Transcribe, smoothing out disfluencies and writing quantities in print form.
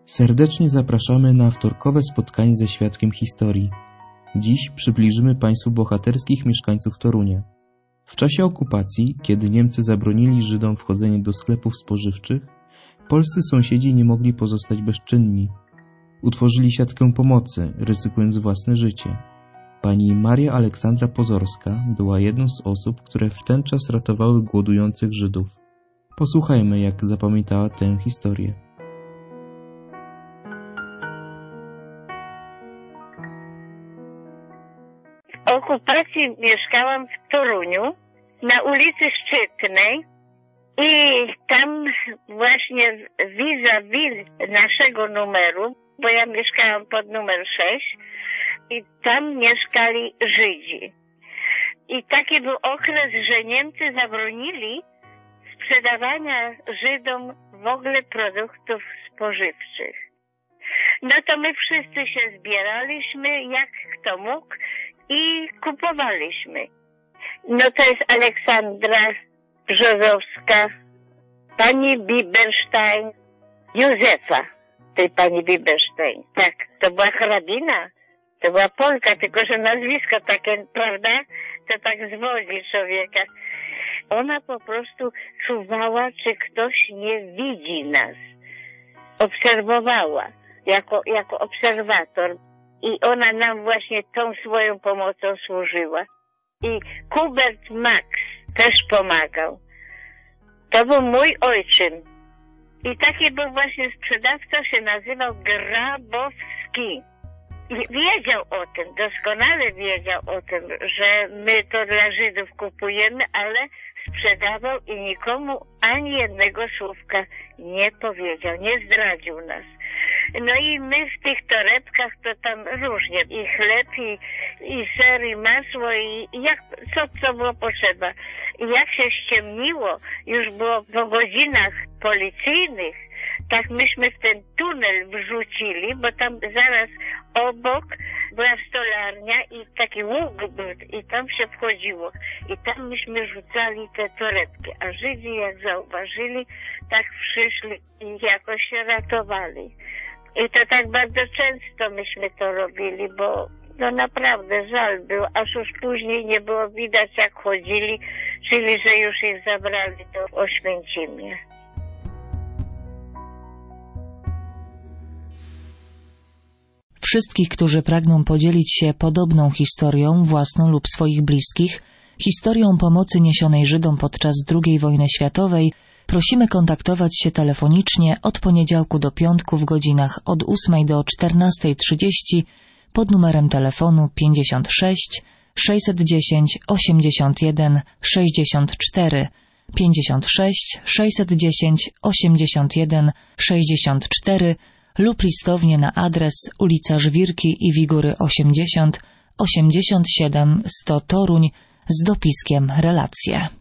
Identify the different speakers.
Speaker 1: Serdecznie zapraszamy na wtorkowe spotkanie ze świadkiem historii. Dziś przybliżymy Państwu bohaterskich mieszkańców Torunia. W czasie okupacji, kiedy Niemcy zabronili Żydom wchodzenie do sklepów spożywczych, polscy sąsiedzi nie mogli pozostać bezczynni. Utworzyli siatkę pomocy, ryzykując własne życie. Pani Maria Aleksandra Pozorska była jedną z osób, które w ten czas ratowały głodujących Żydów. Posłuchajmy, jak zapamiętała tę historię.
Speaker 2: W okupacji mieszkałam w Toruniu, na ulicy Szczytnej i tam właśnie vis-a-vis naszego numeru, bo ja mieszkałam pod numer 6 i tam mieszkali Żydzi. I taki był okres, że Niemcy zabronili sprzedawania Żydom w ogóle produktów spożywczych. No to my wszyscy się zbieraliśmy, jak kto mógł, i kupowaliśmy. No to jest Aleksandra Brzozowska, pani Bieberstein, Józefa, tej pani Bieberstein. Tak, to była hrabina, to była Polka, tylko że nazwisko takie, prawda, to tak zwodzi człowieka. Ona po prostu czuwała, czy ktoś nie widzi nas. Obserwowała, jako obserwator. I ona nam właśnie tą swoją pomocą służyła. I Hubert Max też pomagał. To był mój ojczym. I taki był właśnie sprzedawca, się nazywał Grabowski. I wiedział o tym, doskonale wiedział o tym, że my to dla Żydów kupujemy, ale sprzedawał i nikomu ani jednego słówka nie powiedział, nie zdradził nas. No i my w tych torebkach to tam różnie, i chleb, i ser, i masło, i co było potrzeba. I jak się ściemniło, już było po godzinach policyjnych, tak myśmy w ten tunel wrzucili, bo tam zaraz obok była stolarnia i taki łuk był, i tam się wchodziło. I tam myśmy rzucali te torebki, a Żydzi jak zauważyli, tak przyszli i jakoś się ratowali. I to tak bardzo często myśmy to robili, bo no naprawdę żal był, aż już później nie było widać, jak chodzili, czyli że już ich zabrali do Oświęcimia.
Speaker 3: Wszystkich, którzy pragną podzielić się podobną historią, własną lub swoich bliskich, historią pomocy niesionej Żydom podczas II wojny światowej, prosimy kontaktować się telefonicznie od poniedziałku do piątku w godzinach od 8 do 14:30 pod numerem telefonu 56 610 81 64 56 610 81 64 lub listownie na adres ulica Żwirki i Wigury 80 87 100 Toruń z dopiskiem relacje.